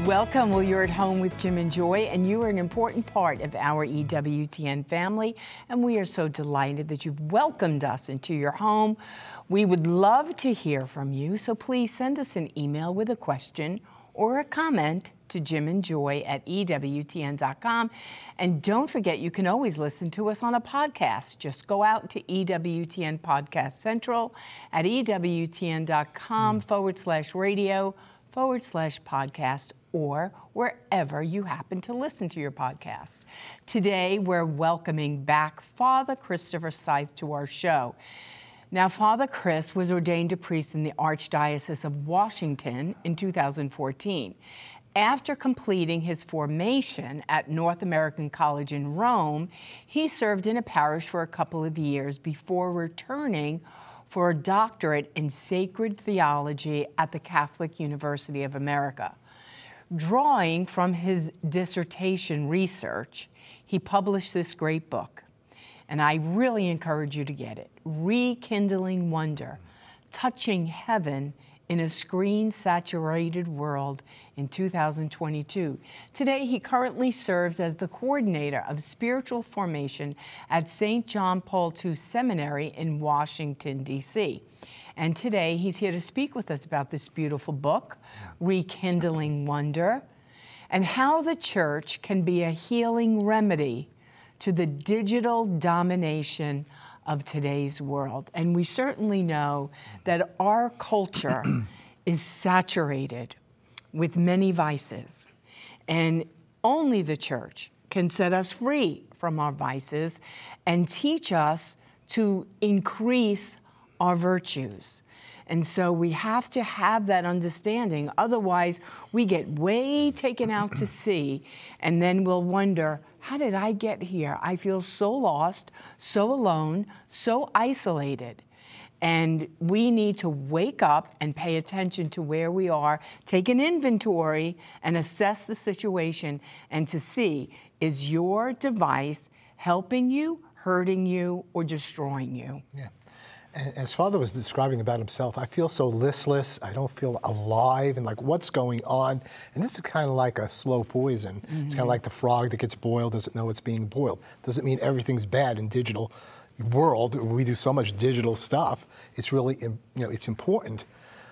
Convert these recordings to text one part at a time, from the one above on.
Welcome. Well, you're at home with Jim and Joy, and you are an important part of our EWTN family, and we are so delighted that you've welcomed us into your home. We would love to hear from you, so please send us an email with a question or a comment to jimandjoy@ewtn.com. And don't forget, you can always listen to us on a podcast. Just go out to EWTN Podcast Central at ewtn.com/radio/podcast or wherever you happen to listen to your podcast. Today, we're welcoming back Father Christopher Scythe to our show. Now, Father Chris was ordained a priest in the Archdiocese of Washington in 2014. After completing his formation at North American College in Rome, he served in a parish for a couple of years before returning for a doctorate in sacred theology at the Catholic University of America. Drawing from his dissertation research, he published this great book, and I really encourage you to get it, Rekindling Wonder, Touching Heaven in a Screen-Saturated World in 2022. Today, he currently serves as the coordinator of spiritual formation at St. John Paul II Seminary in Washington, D.C. And today, he's here to speak with us about this beautiful book, Rekindling Wonder, and how the church can be a healing remedy to the digital domination of today's world. And we certainly know that our culture is saturated with many vices, and only the church can set us free from our vices and teach us to increase our virtues. And so we have to have that understanding. Otherwise, we get way taken out to sea, and then we'll wonder, how did I get here? I feel so lost, so alone, so isolated. And we need to wake up and pay attention to where we are, take an inventory and assess the situation, and to see, is your device helping you, hurting you, or destroying you? Yeah. As Father was describing about himself, I feel so listless. I don't feel alive and like what's going on. And this is kind of like a slow poison. Mm-hmm. It's kind of like the frog that gets boiled, doesn't know it's being boiled. Doesn't mean everything's bad in digital world. We do so much digital stuff. It's really, it's important.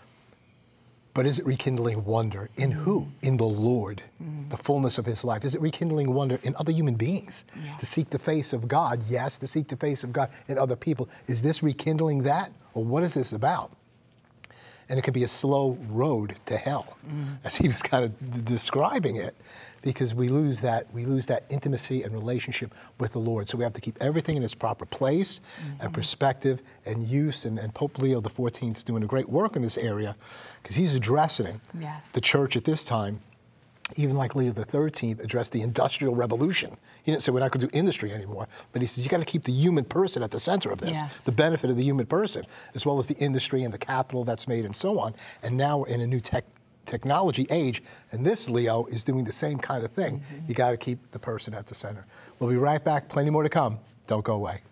But is it rekindling wonder in who? In the Lord, the fullness of his life. Is it rekindling wonder in other human beings? Yes. To seek the face of God, yes, to seek the face of God in other people. Is this rekindling that? Or what is this about? And it could be a slow road to hell, as he was kind of describing it, because we lose that intimacy and relationship with the Lord. So we have to keep everything in its proper place and perspective and use. And Pope Leo XIV is doing a great work in this area, because he's addressing the church at this time, even like Leo XIII addressed the Industrial Revolution. He didn't say we're not going to do industry anymore, but he says you got to keep the human person at the center of this, the benefit of the human person, as well as the industry and the capital that's made and so on. And now we're in a new technology age, and this Leo is doing the same kind of thing. You got to keep the person at the center. We'll be right back. Plenty more to come. Don't go away.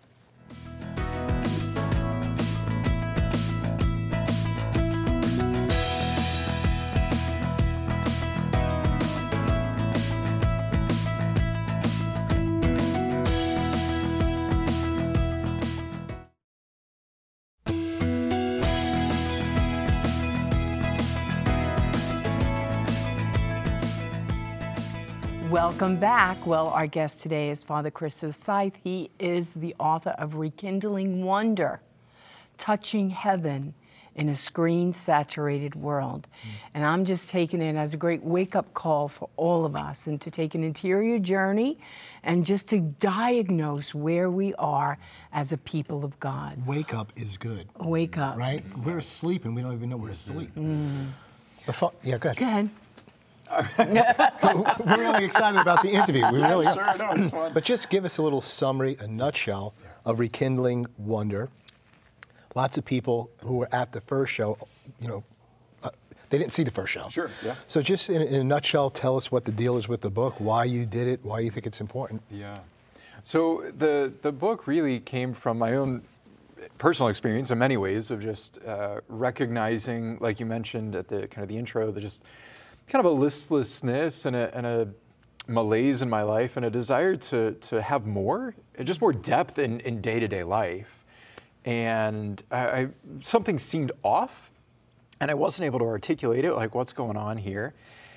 Welcome back. Well, our guest today is Father Christopher Scythe. He is the author of Rekindling Wonder, Touching Heaven in a Screen-Saturated World. And I'm just taking it as a great wake-up call for all of us, and to take an interior journey and just to diagnose where we are as a people of God. Wake up is good. Wake up. Right? We're asleep and we don't even know we're asleep. Yeah, go ahead. Go ahead. We're really excited about the interview. We really are. Sure, no, it's fun. But just give us a little summary, a nutshell of Rekindling Wonder. Lots of people who were at the first show, they didn't see the first show. Sure, yeah. So just in a nutshell, tell us what the deal is with the book, why you did it, why you think it's important. Yeah. So the book really came from my own personal experience in many ways of just recognizing, like you mentioned at the kind of the intro, kind of a listlessness and a malaise in my life and a desire to have more, just more depth in day-to-day life. And something seemed off, and I wasn't able to articulate it, like what's going on here.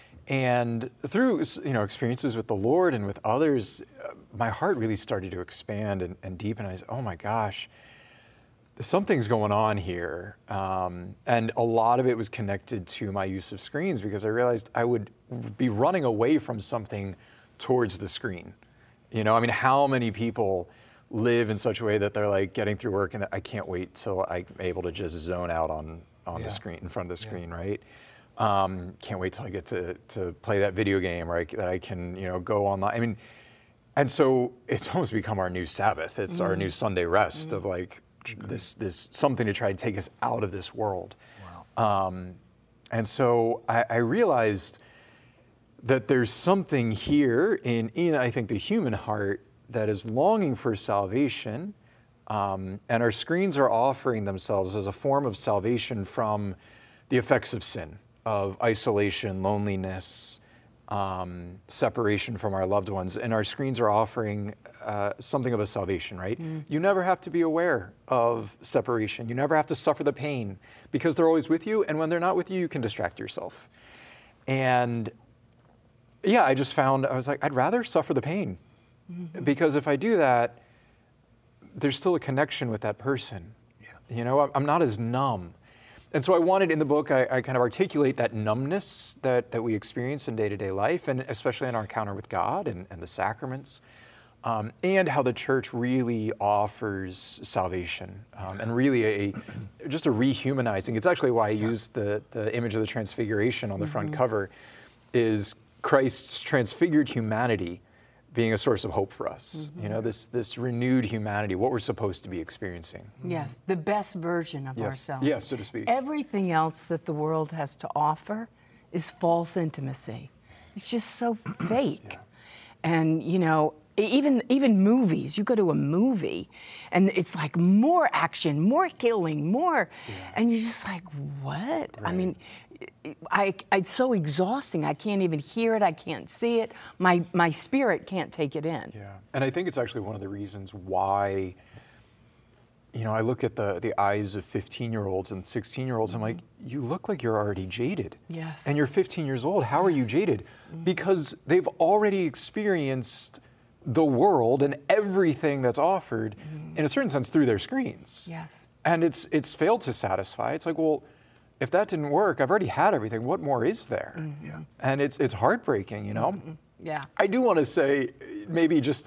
And through experiences with the Lord and with others, my heart really started to expand and deepen. I said, oh my gosh, something's going on here. And a lot of it was connected to my use of screens, because I realized I would be running away from something towards the screen. I mean, how many people live in such a way that they're like getting through work and I can't wait till I'm able to just zone out on the screen, in front of the screen, right? Can't wait till I get to play that video game, or that I can, go online. I mean, and so it's almost become our new Sabbath. It's our new Sunday rest of like this something to try to take us out of this world. Wow. And so I realized that there's something here in I think the human heart that is longing for salvation, and our screens are offering themselves as a form of salvation from the effects of sin, of isolation, loneliness, separation from our loved ones. And our screens are offering something of a salvation, right? You never have to be aware of separation. You never have to suffer the pain, because they're always with you. And when they're not with you, you can distract yourself. And yeah, I just found, I was like, I'd rather suffer the pain, because if I do that, there's still a connection with that person. Yeah. I'm not as numb. And so I wanted in the book, I kind of articulate that numbness that we experience in day-to-day life, and especially in our encounter with God and the sacraments, and how the church really offers salvation, and really just a rehumanizing. It's actually why I used the image of the Transfiguration on the front cover, is Christ's transfigured humanity being a source of hope for us. This renewed humanity, what we're supposed to be experiencing. Yes, the best version of ourselves. Yes, so to speak. Everything else that the world has to offer is false intimacy. It's just so fake. Yeah. And, even movies, you go to a movie and it's like more action, more killing, more, and you're just like, what? Right. I mean, it's so exhausting. I can't even hear it. I can't see it. My spirit can't take it in. Yeah, and I think it's actually one of the reasons why, I look at the eyes of 15-year-olds and 16-year-olds, I'm like, you look like you're already jaded. Yes. And you're 15 years old. How are you jaded? Because they've already experienced the world and everything that's offered, in a certain sense, through their screens. Yes. And it's failed to satisfy. It's like, well, if that didn't work, I've already had everything. What more is there? Yeah. And it's heartbreaking, Yeah. I do want to say, maybe just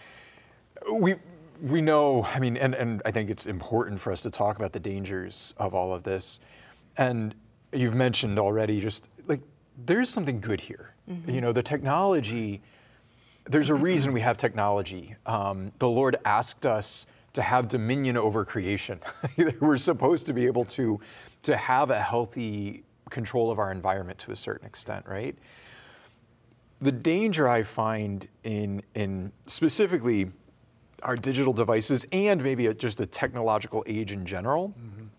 we know, I mean, and I think it's important for us to talk about the dangers of all of this. And you've mentioned already, just like, there's something good here. The technology, there's a reason we have technology. The Lord asked us to have dominion over creation. We're supposed to be able to have a healthy control of our environment to a certain extent, right? The danger I find in specifically our digital devices, and maybe just a technological age in general,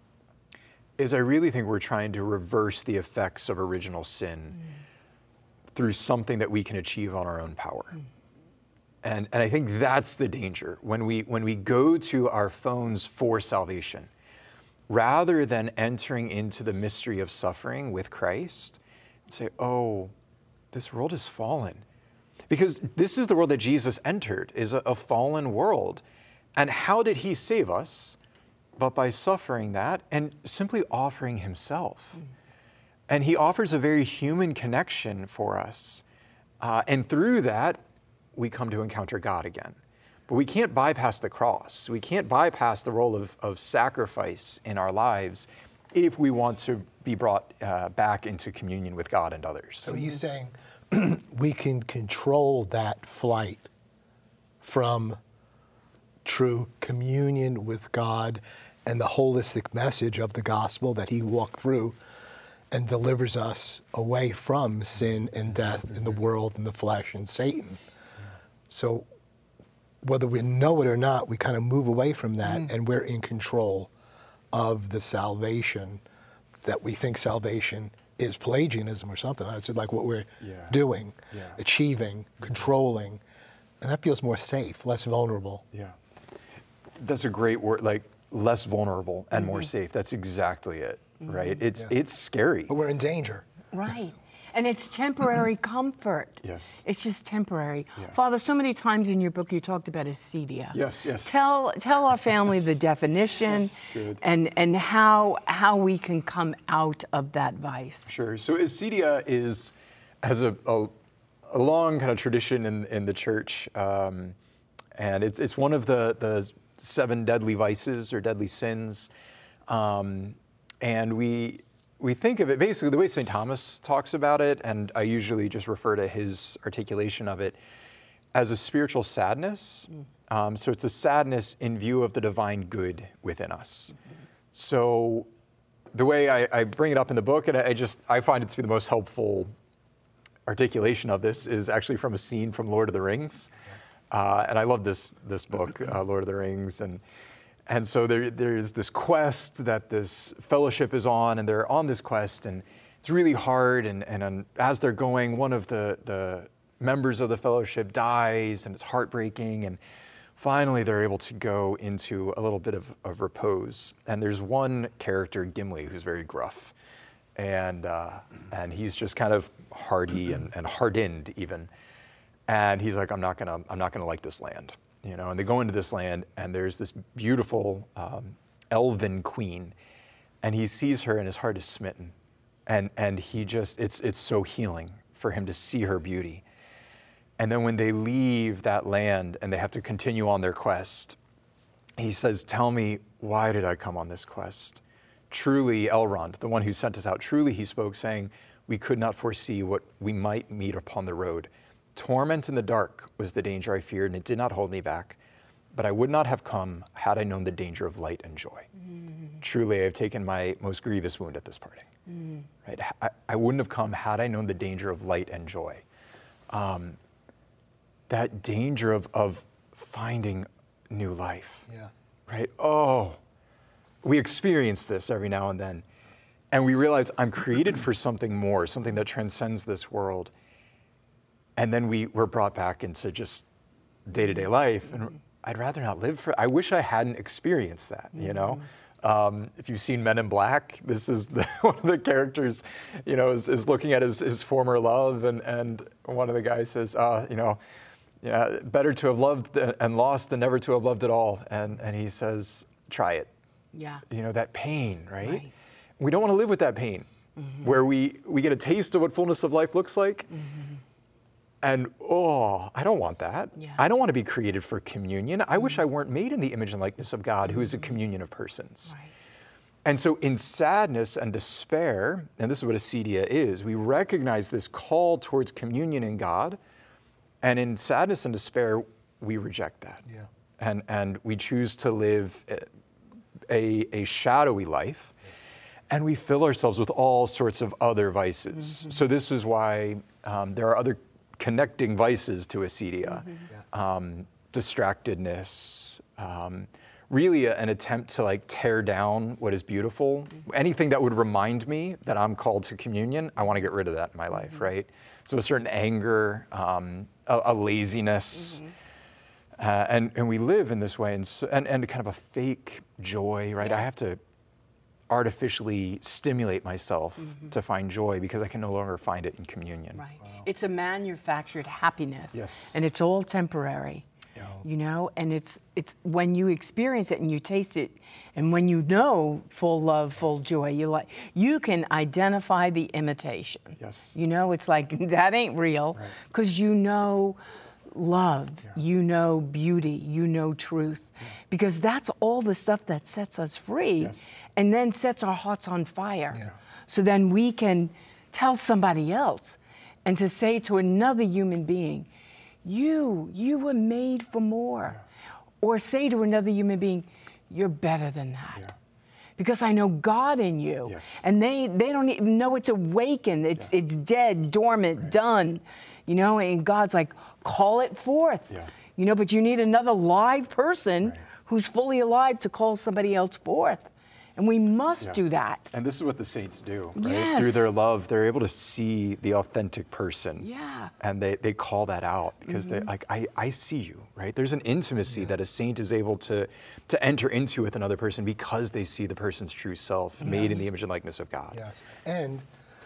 is I really think we're trying to reverse the effects of original sin through something that we can achieve on our own power. And I think that's the danger. When we go to our phones for salvation, rather than entering into the mystery of suffering with Christ, and say, oh, this world is fallen. Because this is the world that Jesus entered, is a fallen world. And how did he save us? But by suffering that and simply offering himself. And he offers a very human connection for us. And through that, we come to encounter God again. But we can't bypass the cross. We can't bypass the role of sacrifice in our lives if we want to be brought back into communion with God and others. So he's saying we can control that flight from true communion with God and the holistic message of the gospel that he walked through and delivers us away from sin and death in the world and the flesh and Satan. So whether we know it or not, we kind of move away from that and we're in control of the salvation that we think salvation is Pelagianism or something. It's like what we're Yeah. doing, Yeah. achieving, controlling, and that feels more safe, less vulnerable. Yeah. That's a great word, like less vulnerable and more safe. That's exactly it, right? It's scary. But we're in danger. Right. And it's temporary comfort. Yes. It's just temporary. Yeah. Father, so many times in your book you talked about acedia. Yes, yes. Tell our family the definition Good. and how we can come out of that vice. Sure. So acedia has a long kind of tradition in the church, and it's one of the 7 deadly vices or deadly sins, and we think of it basically the way St. Thomas talks about it, and I usually just refer to his articulation of it as a spiritual sadness. So it's a sadness in view of the divine good within us. So the way I bring it up in the book, and I find it to be the most helpful articulation of this, is actually from a scene from Lord of the Rings. And I love this book, Lord of the Rings, and so there's this quest that this fellowship is on, and they're on this quest, and it's really hard, and as they're going, one of the members of the fellowship dies, and it's heartbreaking, and finally they're able to go into a little bit of repose. And there's one character, Gimli, who's very gruff, and he's just kind of hardy and hardened even. And he's like, I'm not gonna like this land, you know. And they go into this land, and there's this beautiful elven queen, and he sees her, and his heart is smitten, and he just it's so healing for him to see her beauty. And then when they leave that land and they have to continue on their quest, he says, "Tell me, why did I come on this quest?" Truly, Elrond, the one who sent us out, truly he spoke, saying, "We could not foresee what we might meet upon the road. Torment in the dark was the danger I feared, and it did not hold me back. But I would not have come had I known the danger of light and joy. Truly, I have taken my most grievous wound at this parting." Right? I wouldn't have come had I known the danger of light and joy. That danger of finding new life. Yeah. Right? Oh, we experience this every now and then. And we realize I'm created for something more, something that transcends this world. And then we're brought back into just day-to-day life, and I'd rather not live for. I wish I hadn't experienced that. You know, if you've seen Men in Black, this is one of the characters, you know, is looking at his former love, and one of the guys says, you know, yeah, better to have loved and lost than never to have loved at all. And he says, try it. Yeah. You know, that pain, right? Right. We don't want to live with that pain, where we get a taste of what fullness of life looks like. And, I don't want that. Yeah. I don't want to be created for communion. I wish I weren't made in the image and likeness of God, who is a communion of persons. Right. And so in sadness and despair, and this is what acedia is, we recognize this call towards communion in God. And in sadness and despair, we reject that. Yeah. And we choose to live a shadowy life. And we fill ourselves with all sorts of other vices. So this is why there are other connecting vices to acedia. Distractedness, really an attempt to like tear down what is beautiful. Anything that would remind me that I'm called to communion, I want to get rid of that in my life, right? So a certain anger, a laziness, and we live in this way, and kind of a fake joy, right? I have to artificially stimulate myself to find joy because I can no longer find it in communion. Right. It's a manufactured happiness. Yes. And it's all temporary. Yeah. You know, and it's when you experience it and you taste it, and when you know full love, full joy, you can identify the imitation. Yes. You know, it's like that ain't real, because you know love, you know beauty, you know truth, because that's all the stuff that sets us free, and then sets our hearts on fire. Yeah. So then we can tell somebody else, and to say to another human being, you were made for more. Or say to another human being, you're better than that. Because I know God in you. Yes. And they don't even know it's awakened. It's dead, dormant, done. You know, and God's like, call it forth. You know, but you need another live person who's fully alive to call somebody else forth. And we must do that. And this is what the saints do, right? Yes. Through their love, they're able to see the authentic person. Yeah. And they call that out because they like, I see you, right? There's an intimacy that a saint is able to enter into with another person because they see the person's true self made in the image and likeness of God. Yes. And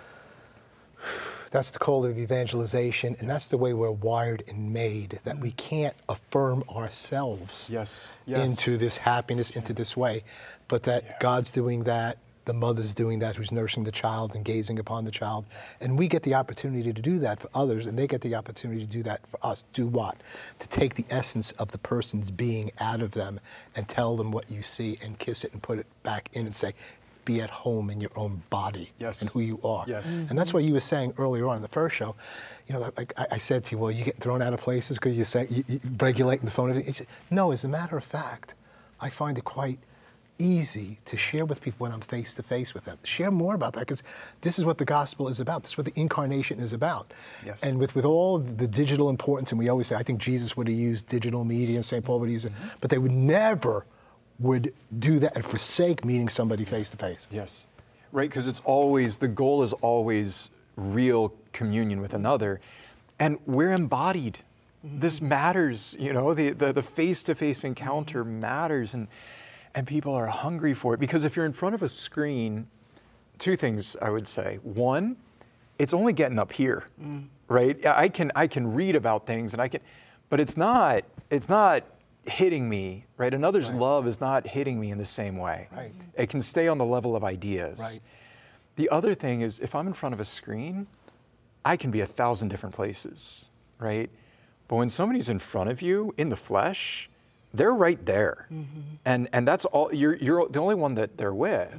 that's the call of evangelization, and that's the way we're wired and made, that we can't affirm ourselves into this happiness, into this way, but that God's doing that, the mother's doing that who's nursing the child and gazing upon the child, and we get the opportunity to do that for others, and they get the opportunity to do that for us. Do what? To take the essence of the person's being out of them and tell them what you see and kiss it and put it back in and say, be at home in your own body and who you are. And that's what you were saying earlier on in the first show. You know, like I said to you, well, you get thrown out of places because you say, you regulate the phone. No, as a matter of fact, I find it quite easy to share with people when I'm face to face with them. Share more about that, because this is what the gospel is about. This is what the incarnation is about. And with all the digital importance, and we always say, I think Jesus would have used digital media and St. Paul would use it, but they would never would do that and forsake meeting somebody face to face. Yes, right, because it's always, the goal is always real communion with another, and we're embodied. This matters, you know, the face-to-face encounter matters, and people are hungry for it, because if you're in front of a screen, two things I would say. One, it's only getting up here, right? I can read about things, and but it's not hitting me, right? Another's love is not hitting me in the same way. It can stay on the level of ideas. The other thing is, if I'm in front of a screen, I can be 1,000 different places, right? But when somebody's in front of you in the flesh, they're right there. And that's all, you're the only one that they're with.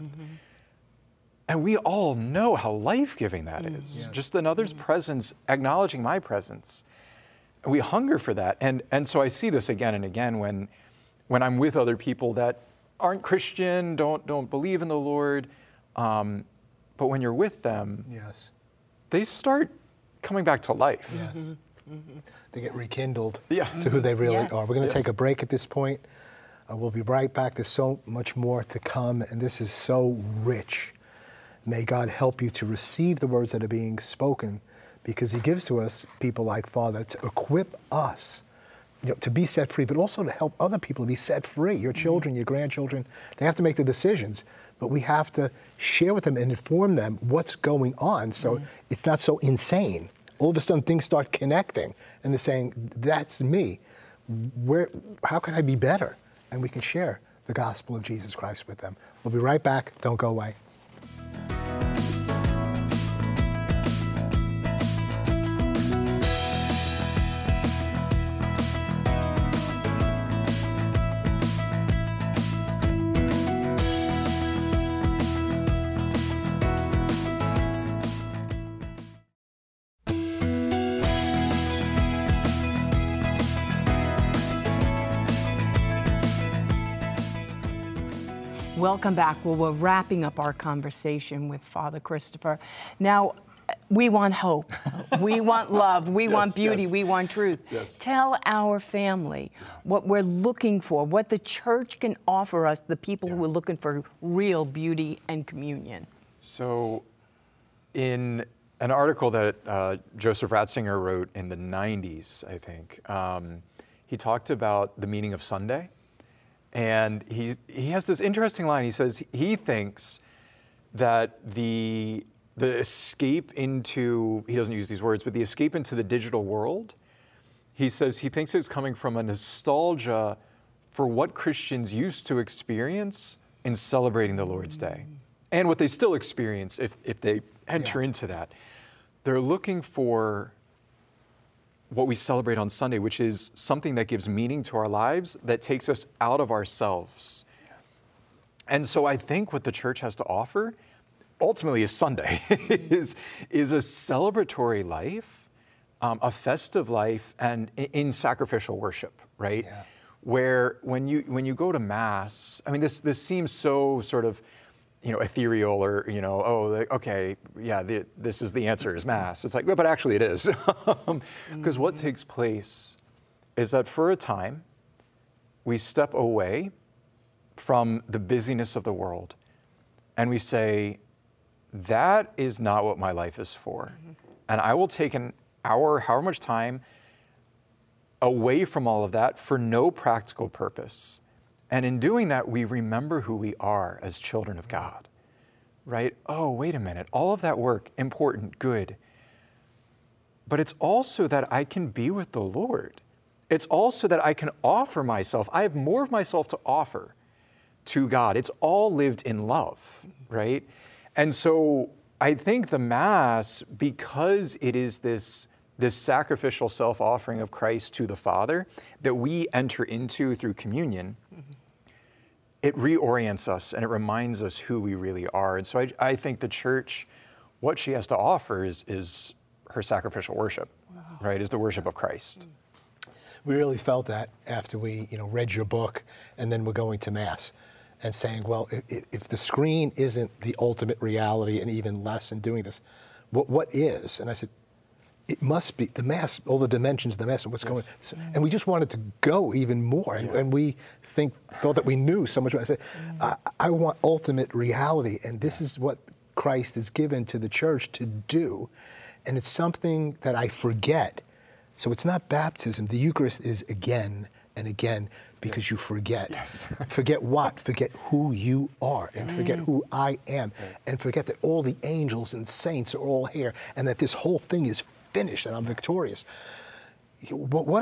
And we all know how life-giving that is. Just another's presence, acknowledging my presence. We hunger for that, and so I see this again and again when I'm with other people that aren't Christian, don't believe in the Lord, but when you're with them, they start coming back to life. They get rekindled to who they really are. We're going to take a break at this point. We'll be right back. There's so much more to come, and this is so rich. May God help you to receive the words that are being spoken, because he gives to us people like Father to equip us, you know, to be set free, but also to help other people be set free. Your children, your grandchildren, they have to make the decisions, but we have to share with them and inform them what's going on, so it's not so insane. All of a sudden things start connecting, and they're saying, that's me. How can I be better? And we can share the gospel of Jesus Christ with them. We'll be right back. Don't go away. Welcome back. Well, we're wrapping up our conversation with Father Christopher. Now, we want hope. We want love. We want beauty. We want truth. Tell our family what we're looking for, what the church can offer us, the people who are looking for real beauty and communion. So, in an article that Joseph Ratzinger wrote in the 90s, I think, he talked about the meaning of Sunday. And he has this interesting line. He says he thinks that the escape into, he doesn't use these words, but the escape into the digital world, he says he thinks it's coming from a nostalgia for what Christians used to experience in celebrating the Lord's Day, and what they still experience if they enter into that. They're looking for what we celebrate on Sunday, which is something that gives meaning to our lives, that takes us out of ourselves. And so I think what the church has to offer, ultimately, is Sunday, is a celebratory life, a festive life, and in sacrificial worship, right? Where when you go to Mass, I mean, this seems so sort of, you know, ethereal, or, you know, okay, yeah, this is the answer is Mass. It's like, but actually it is. Because what takes place is that for a time, we step away from the busyness of the world and we say, that is not what my life is for. And I will take an hour, however much time, away from all of that for no practical purpose. And in doing that, we remember who we are as children of God, right? Oh, wait a minute. All of that work, important, good. But it's also that I can be with the Lord. It's also that I can offer myself. I have more of myself to offer to God. It's all lived in love, right? And so I think the Mass, because it is this sacrificial self-offering of Christ to the Father that we enter into through communion, it reorients us and it reminds us who we really are. And so I think the Church, what she has to offer is her sacrificial worship, right? Is the worship of Christ. We really felt that after we, read your book, and then we're going to Mass and saying, well, if the screen isn't the ultimate reality, and even less in doing this, what is? And I said, it must be the Mass, all the dimensions of the Mass, and what's going on. And we just wanted to go even more, and we thought that we knew so much. I said, I want ultimate reality, and this is what Christ has given to the Church to do, and it's something that I forget. So it's not baptism. The Eucharist is again and again because you forget. Yes. Forget what? Forget who you are, and forget who I am, and forget that all the angels and saints are all here, and that this whole thing is finished and I'm victorious. What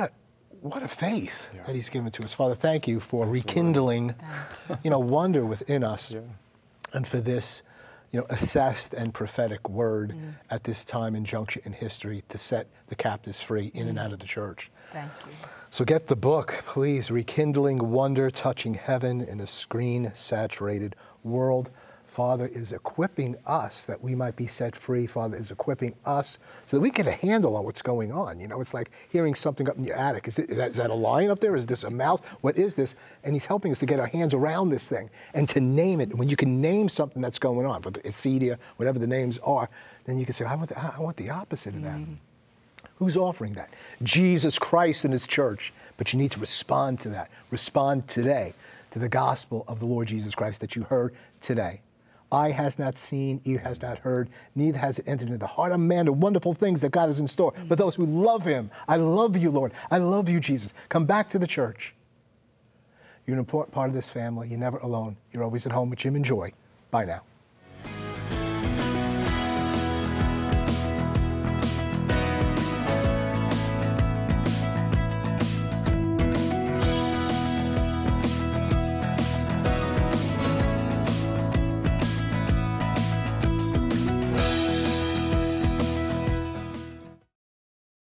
a faith that He's given to us. Father, thank you for rekindling, wonder within us, and for this, assessed and prophetic word at this time and juncture in history to set the captives free in and out of the Church. Thank you. So get the book, please. Rekindling Wonder, Touching Heaven in a Screen-Saturated World. Father is equipping us that we might be set free. Father is equipping us so that we get a handle on what's going on. It's like hearing something up in your attic. Is that a lion up there? Is this a mouse? What is this? And He's helping us to get our hands around this thing and to name it. When you can name something that's going on, whether it's acedia, whatever the names are, then you can say, I want the opposite of that. Who's offering that? Jesus Christ and His Church. But you need to respond to that. Respond today to the gospel of the Lord Jesus Christ that you heard today. Eye has not seen, ear has not heard, neither has it entered into the heart of man the wonderful things that God has in store. But those who love Him, I love you, Lord. I love you, Jesus. Come back to the Church. You're an important part of this family. You're never alone. You're always at home with Jim and Joy. Bye now.